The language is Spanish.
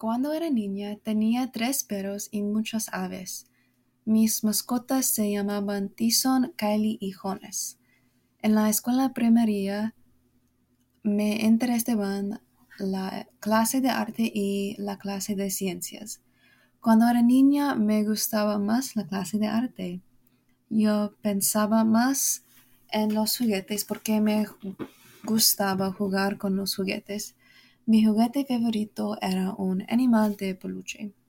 Cuando era niña tenía 3 perros y muchas aves. Mis mascotas se llamaban Tyson, Kylie y Jonas. En la escuela primaria me interesaban la clase de arte y la clase de ciencias. Cuando era niña me gustaba más la clase de arte. Yo pensaba más en los juguetes porque me gustaba jugar con los juguetes. Mi juguete favorito era un animal de peluche.